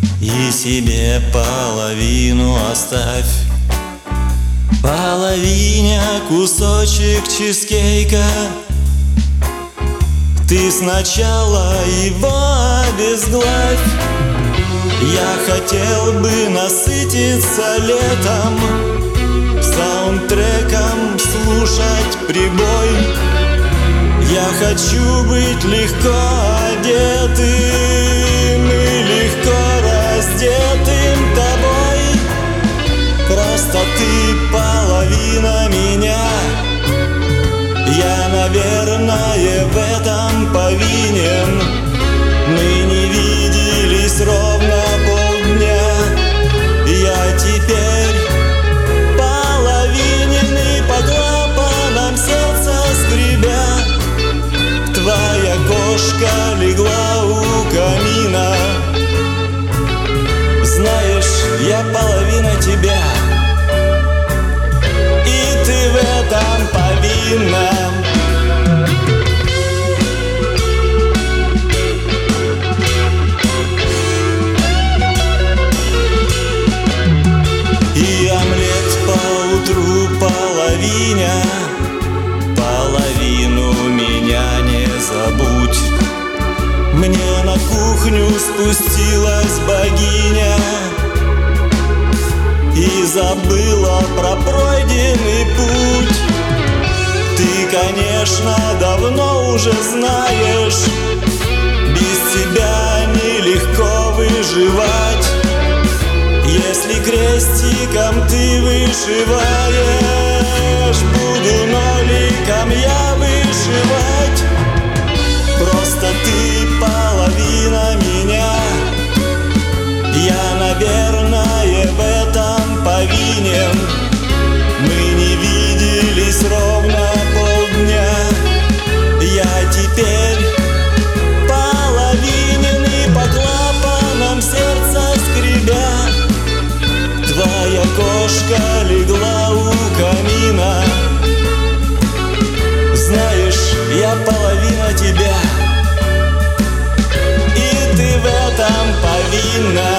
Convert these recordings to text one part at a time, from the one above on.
И себе половину оставь. Половине кусочек чизкейка. Ты сначала его обезглавь. Я хотел бы насытиться летом, саундтреком слушать прибой. Я хочу быть легко одетым и легко раздетым тобой. Просто ты половина меня. Я, наверное, в этом повинен. Мы не виделись ровно полдня. Я теперь половинен и по клапанам сердца скребя. Твоя кошка легла у камина. Знаешь, я половина тебя, и ты в этом повинна. И омлет поутру половиня. Половину меня не забудь. Мне на кухню спустилась богиня и забыла про пройденный путь. Ты, конечно, давно уже знаешь, без тебя нелегко выживать. Если крестиком ты вышиваешь, буду ноликом я вышивать. Просто ты половина меня. Я, наверное, в этом повинен. Мы не виделись ровно полдня. Я теперь половинен и по клапанам сердца скребя. Твоя кошка легла у камина. Знаешь, я половина тебя, и ты в этом повинна.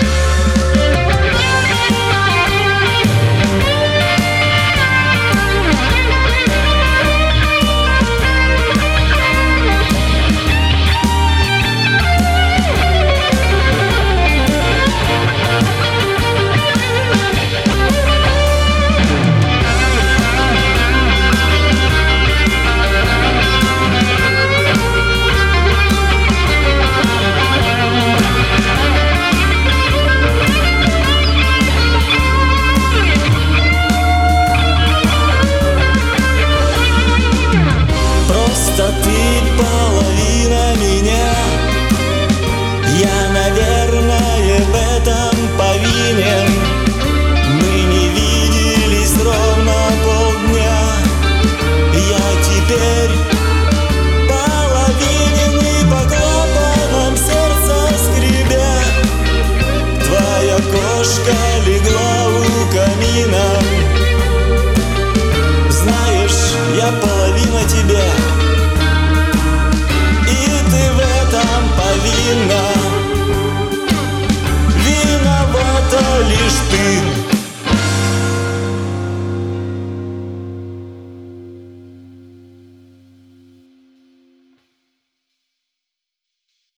Ты половина меня. Я, наверное, в этом повинен. Мы не виделись ровно полдня. Я теперь половинен и по клапанам сердца скребя. Твоя кошка легла у камина. Знаешь, я половина тебя, повинна. Виновата лишь ты.